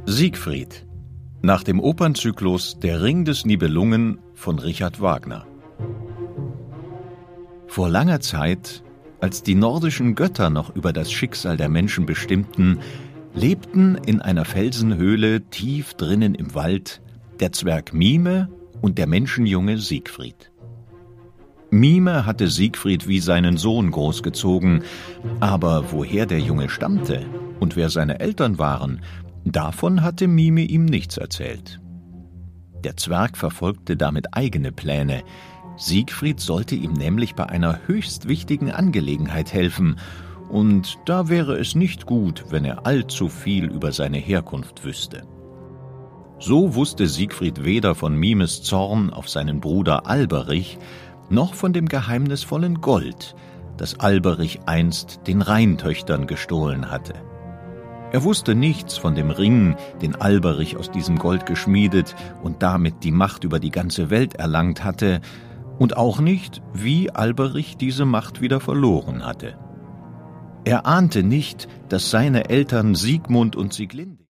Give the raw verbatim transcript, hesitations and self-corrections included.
Siegfried, nach dem Opernzyklus Der Ring des Nibelungen von Richard Wagner. Vor langer Zeit, als die nordischen Götter noch über das Schicksal der Menschen bestimmten, lebten in einer Felsenhöhle tief drinnen im Wald der Zwerg Mime und der Menschenjunge Siegfried. Mime hatte Siegfried wie seinen Sohn großgezogen, aber woher der Junge stammte und wer seine Eltern waren, davon hatte Mime ihm nichts erzählt. Der Zwerg verfolgte damit eigene Pläne. Siegfried sollte ihm nämlich bei einer höchst wichtigen Angelegenheit helfen, und da wäre es nicht gut, wenn er allzu viel über seine Herkunft wüsste. So wusste Siegfried weder von Mimes Zorn auf seinen Bruder Alberich, noch von dem geheimnisvollen Gold, das Alberich einst den Rheintöchtern gestohlen hatte. Er wusste nichts von dem Ring, den Alberich aus diesem Gold geschmiedet und damit die Macht über die ganze Welt erlangt hatte, und auch nicht, wie Alberich diese Macht wieder verloren hatte. Er ahnte nicht, dass seine Eltern Siegmund und Sieglinde